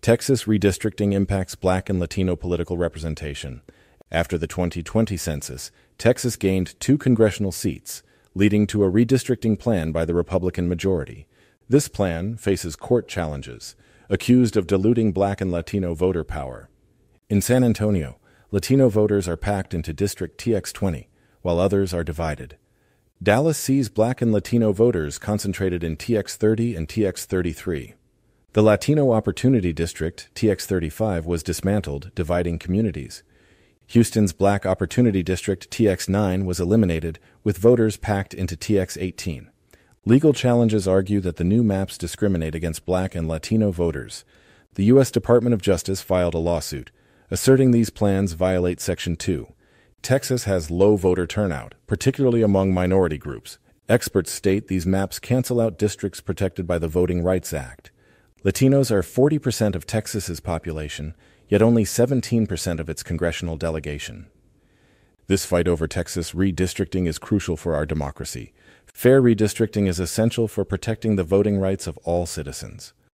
Texas redistricting impacts Black and Latino political representation. After the 2020 census, Texas gained 2 congressional seats, leading to a redistricting plan by the Republican majority. This plan faces court challenges, accused of diluting Black and Latino voter power. In San Antonio, Latino voters are packed into District TX20, while others are divided. Dallas sees Black and Latino voters concentrated in TX30 and TX33. The Latino Opportunity District, TX35, was dismantled, dividing communities. Houston's Black Opportunity District, TX9, was eliminated, with voters packed into TX18. Legal challenges argue that the new maps discriminate against Black and Latino voters. The U.S. Department of Justice filed a lawsuit, asserting these plans violate Section 2. Texas has low voter turnout, particularly among minority groups. Experts state these maps cancel out districts protected by the Voting Rights Act. Latinos are 40% of Texas's population, yet only 17% of its congressional delegation. This fight over Texas redistricting is crucial for our democracy. Fair redistricting is essential for protecting the voting rights of all citizens.